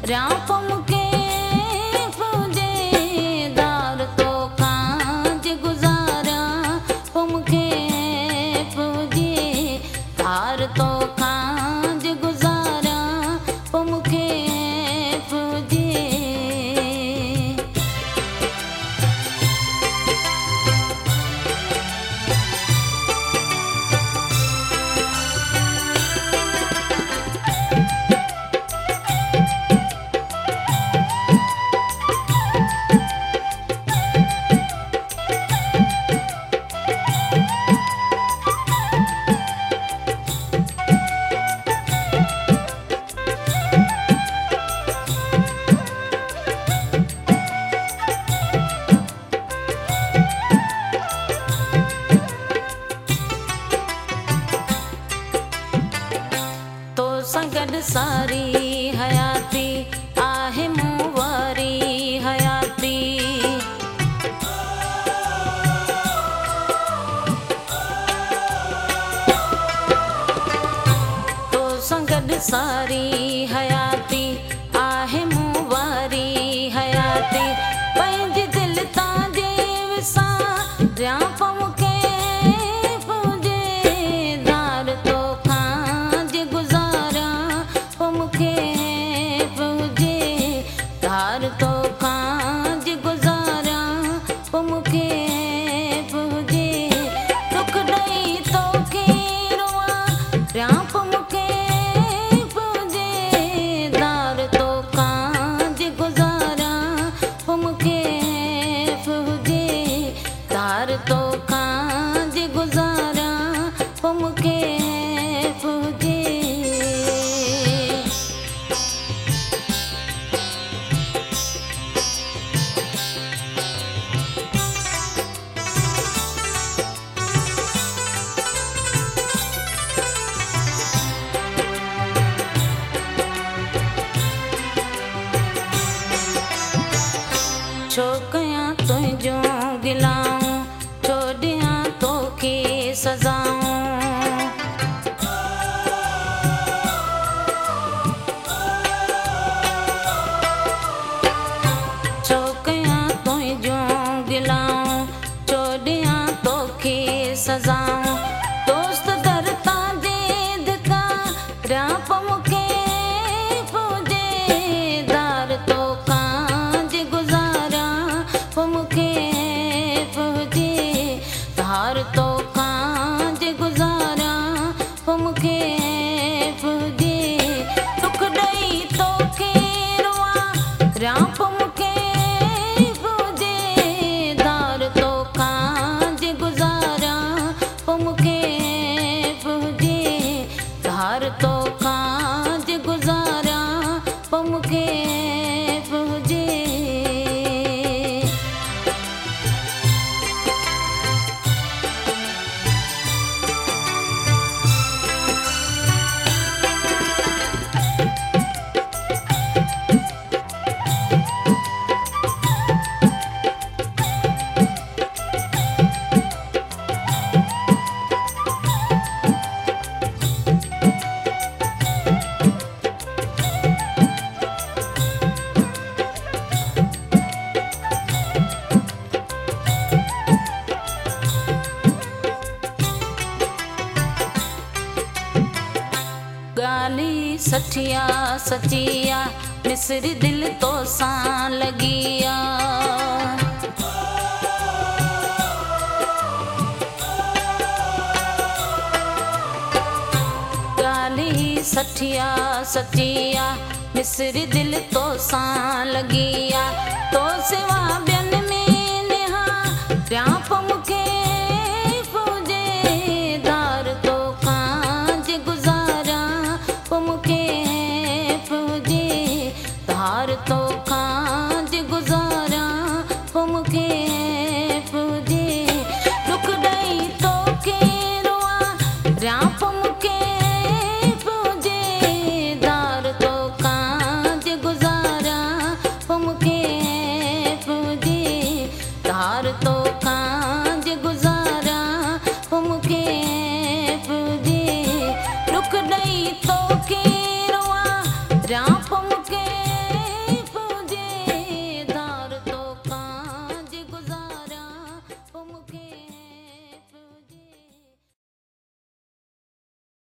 राप मुके पूजे दार तो कांज गुजारा मुके पूजे दार तो कांज गुजारा मुके पूजे संगड सारी हयाती आहे मूं वारी हयाती तो संगड सारी हयाती आहे मूं वारी हयाती पंहिंज दिल तांजे विसां राप मुके पूजे दार तो कांज गुजारा मुके पूजे दार तो कांज गुजारा मुके पूजे दुख दई तो के रोआ राप मुके पूजे दार तो कांज गुजारा मुके पूजे दार तो कांज गुजारा मुके पूजे छो कयां तुंहिंजो गिलाऊं छो ॾियां तोखे सज़ाऊं छो कयां तुंहिंजो गिलाऊं छो ॾियां तोखे सज़ाऊं दोस्त दर तांजे धिका राप मुके पूजे दार तो कांज गुजारा मुके पूजे दार तो कांज गुजारा मुके पूजे दुख दई तो के रोआ राप मुके पूजे दार तो कांज गुजारा मुके पूजे दार तो कांज गुजारा मुके पूजे गाली सठिया सचिया मिसरी दिल तो सां लगिया गाली सठिया सचिया मिसरी दिल तो सां लगिया तो सिवा ॿियनि में नेहा राप मुके पूजे दार तो कांज गुजारा मुके पूजे दार तो